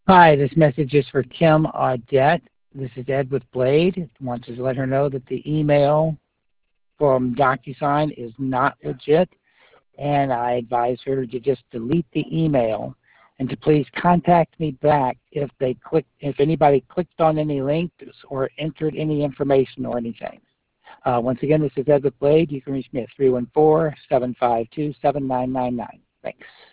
Hi, this message is for Kim Audette. This is Ed with Blade. Want to let her know that the email from DocuSign is not legit, and I advise her to just delete the email and to please contact me back if anybody clicked on any links or entered any information or anything. Once again, this is Ed with Blade. You can reach me at 314-752-7999. Thanks.